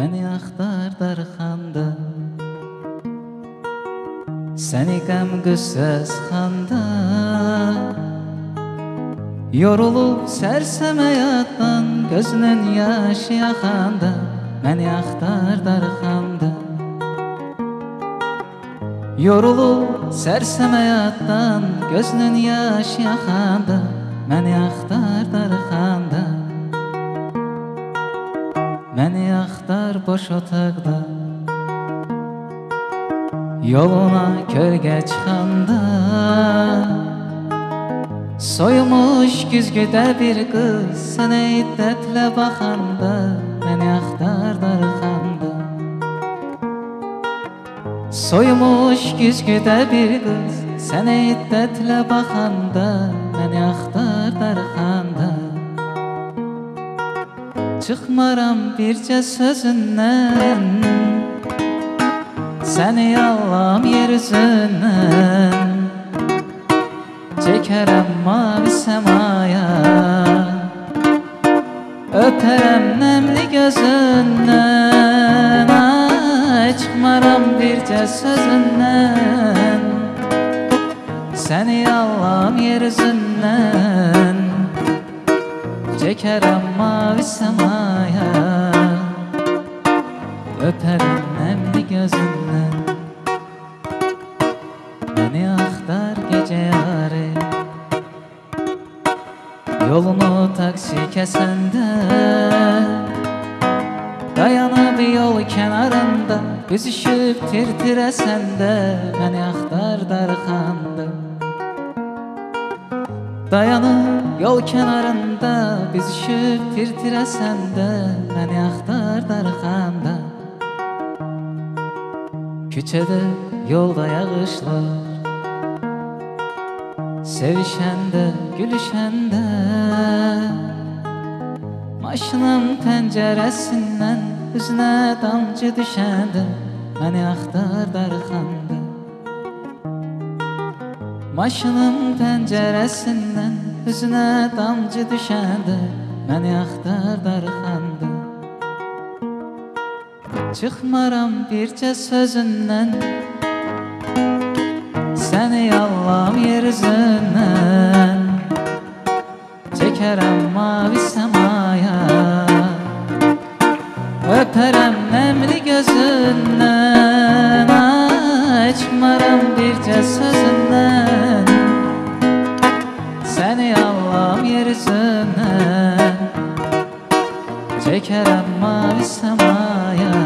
məni axtar darxanda, səni qəm-qüssəz xanda, yorulub sərsəm həyatdan, gözünün yaşı yaxanda, məni axtar darxanda. Yorulub sərsəm həyatdan, gözünün yaşı yaxanda, məni axtar darxanda. Məni axtar boş otaqda, yoluna kölgə çıxanda, soyumuş güzgüdə bir qız sənə hiddətlə baxanda, məni axtar darxanda. Soyumuş güzgüdə bir qız sənə hiddətlə baxanda, məni axtar darxanda. Çıxmaram bircə sözündən, səni allam yer üzündən, çəkərəm mavi səmaya, öpərəm nəmli gözündən. Çıxmaram bircə sözündən, səni allam yer üzündən, çəkərəm mavi səmaya, öpərəm nəmli gözündən. Məni axtar gecə yarı, yolunu taksi kəsəndə, dayanıb yol kənarında, büzüşüb tir-tirəsəndə, məni axtar darxanda. Dayanıb yol kənarında, büzüşüb tir-tirəsəndə, məni axtar darxanda. Küçədə, yolda yağışlar, sevişəndə, gülüşəndə, maşının pəncərəsindən üzünə damcı düşəndə, məni axtar darxanda. Maşının pəncərəsindən üzünə damcı düşəndə, məni axtar darxanda. Çıxmaram bircə sözündən, səni allam yer üzündən, çəkərəm mavi səmaya, öpərəm nəmli gözündən. Çıxmaram bircə sözündən, səni allam yer üzündən, çəkərəm mavi səmaya,